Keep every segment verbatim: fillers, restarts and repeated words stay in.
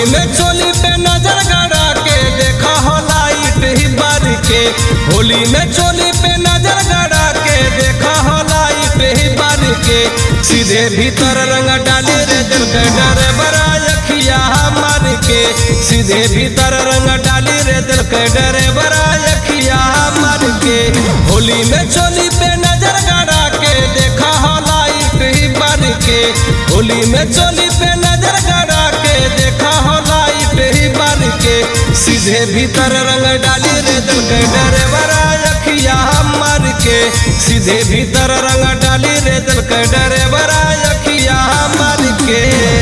होली में चोली पे नजर गड़ा के देखा हो लाइट ही बार के। होली में चोली पे नजर गड़ा के देखा हो लाइट ही बार के। सीधे भीतर रंग डाली रे दिल के डरे बड़ा अखिया मार के। सीधे भीतर रंग डाली रे दिल के डरे बड़ा अखिया मार के। होली में चोली पे नजर गड़ा के देखा हो लाइट ही बार के। होली में चोली पे नजर गड़ा के देखा हो लाइट ही बार के। सीधे भीतर रंग डाली रे दिल के डरे बड़ा अखिया मार के। सीधे भीतर रंग डाली रे दिल के डरे बड़ा अखिया मार के।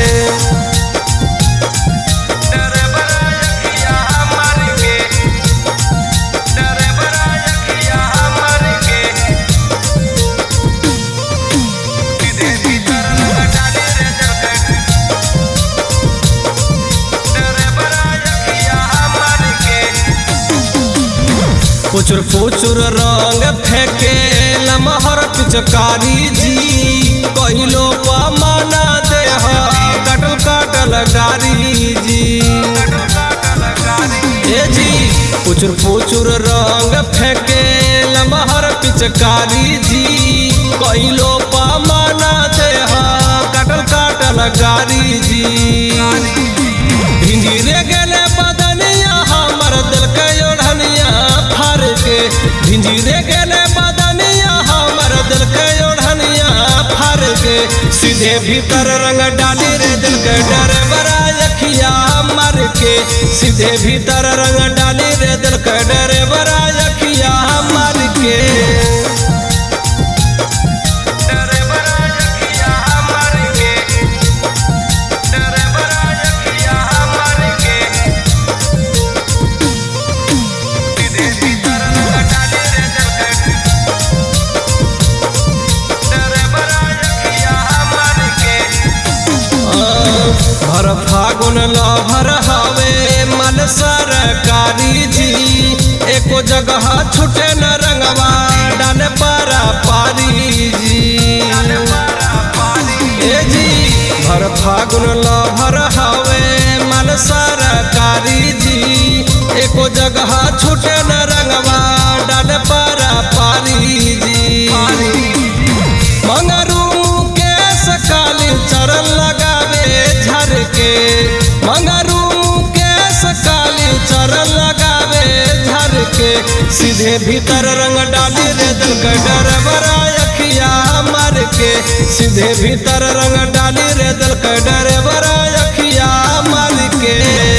फुचुर फुचुर रंग फेंके लमहर पिचकारी जी। कहिलो माना दे कटल काटल गारी जी। ए जी फुचुर फुचुर रंग फेंके लमहर पिचकारी जी। कहिलो माना दे कटल काटल गारी जी। भिंजी रे गेले बदनिया हमर दिल के ओढ़निया फार के। भिंजी रे गेले बदनिया हमर दिल के ओढ़निया फार के। सीधे भीतर रंग डाली रे दिल के डरे बड़ा अखिया मार के। सीधे भीतर रंग डाली रे दिल के डरे बड़ा अखिया मार के। भर फागुन लहर हवे मल सरकारी जी। एको जगह छुटे न रंगवा डाले पारा पारी जी। ए जी भर फागुन लहर हवे मल सरकारी जी। एको जगह छुटे न रंगवा डाले पारा पारी जी। मंगरू के सकाली चरण लगावे झर के। मंगरू के सकाली चरण लगावे झर के। सीधे भीतर रंग डाली रे दिल के डरे बड़ा अखिया मार के। सीधे भीतर रंग डाली रे दिल के डरे बड़ा अखिया मार के।